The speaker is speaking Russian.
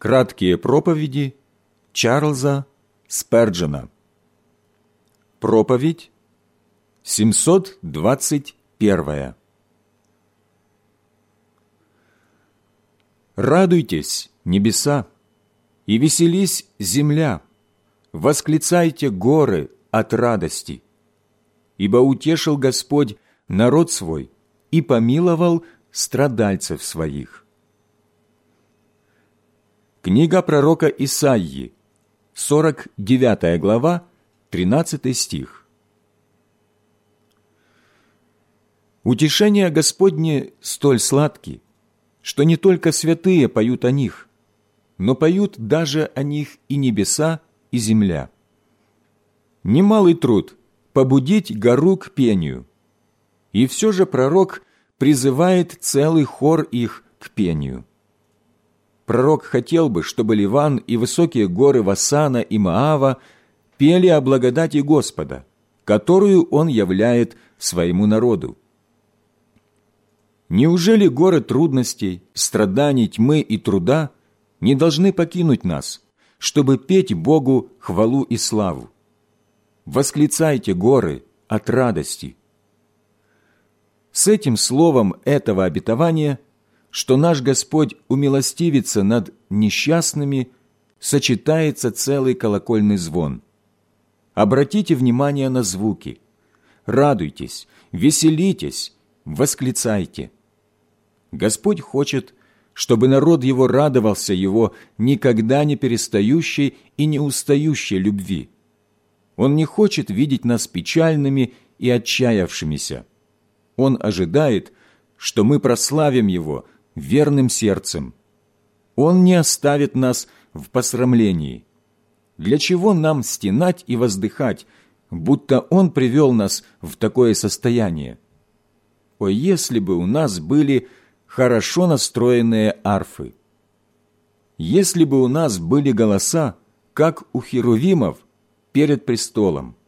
Краткие проповеди Чарльза Сперджена. Проповедь 721. Радуйтесь, небеса, и веселись, земля, восклицайте, горы, от радости. Ибо утешил Господь народ свой и помиловал страдальцев своих. Книга пророка Исаии, 49 глава, 13 стих. Утешения Господне столь сладки, что не только святые поют о них, но поют даже о них и небеса, и земля. Немалый труд побудить гору к пению, и все же пророк призывает целый хор их к пению. Пророк хотел бы, чтобы Ливан и высокие горы Васана и Моава пели о благодати Господа, которую Он являет своему народу. Неужели горы трудностей, страданий, тьмы и труда не должны покинуть нас, чтобы петь Богу хвалу и славу? Восклицайте, горы, от радости. С этим словом этого обетования, что наш Господь умилостивится над несчастными, сочетается целый колокольный звон. Обратите внимание на звуки. Радуйтесь, веселитесь, восклицайте. Господь хочет, чтобы народ Его радовался Его никогда не перестающей и не устающей любви. Он не хочет видеть нас печальными и отчаявшимися. Он ожидает, что мы прославим Его верным сердцем. Он не оставит нас в посрамлении. Для чего нам стенать и воздыхать, будто Он привел нас в такое состояние? О, если бы у нас были хорошо настроенные арфы! Если бы у нас были голоса, как у херувимов перед престолом!